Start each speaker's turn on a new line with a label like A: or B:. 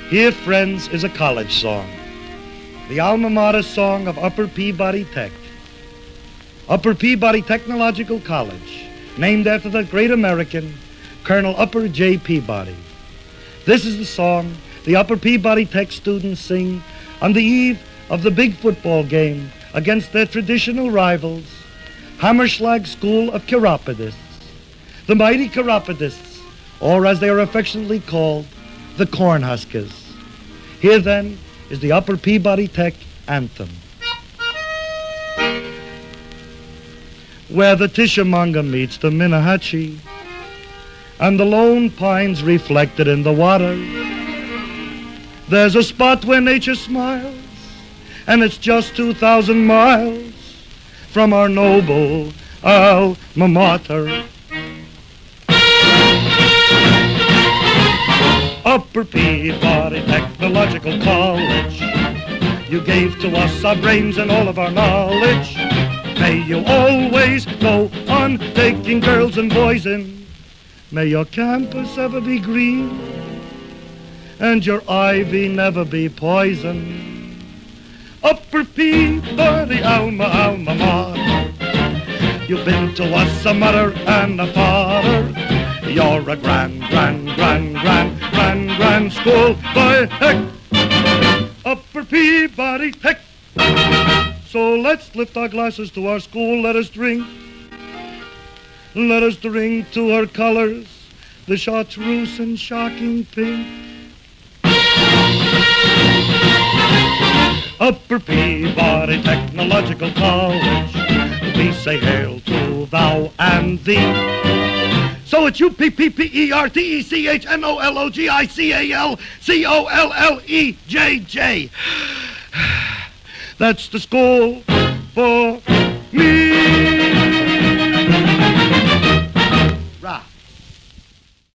A: Here, friends, is a college song, the alma mater song of Upper Peabody Tech. Upper Peabody Technological College, named after the great American, Colonel Upper J. Peabody. This is the song the Upper Peabody Tech students sing on the eve of the big football game against their traditional rivals, Hammerschlag School of Chiropodists, the mighty chiropodists, or as they are affectionately called, the Cornhuskers. Here then is the Upper Peabody Tech anthem. Where the Tishomonga meets the Minnehatchee, and the lone pines reflected in the water, there's a spot where nature smiles, and it's just 2,000 miles from our noble alma mater. Upper Peabody Technological College, you gave to us our brains and all of our knowledge. May you always go on taking girls and boys in. May your campus ever be green, and your ivy never be poison. Upper Peabody, alma mater, you've been to us a mother and a father. You're a grand school by heck, Upper Peabody Tech. So let's lift our glasses to our school, let us drink. Let us drink to her colors, the chartreuse and shocking pink. Upper Peabody Technological College, we say hail to thou and thee. So it's UPPERTECHNOLOGICALCOLLEJJ. That's the school for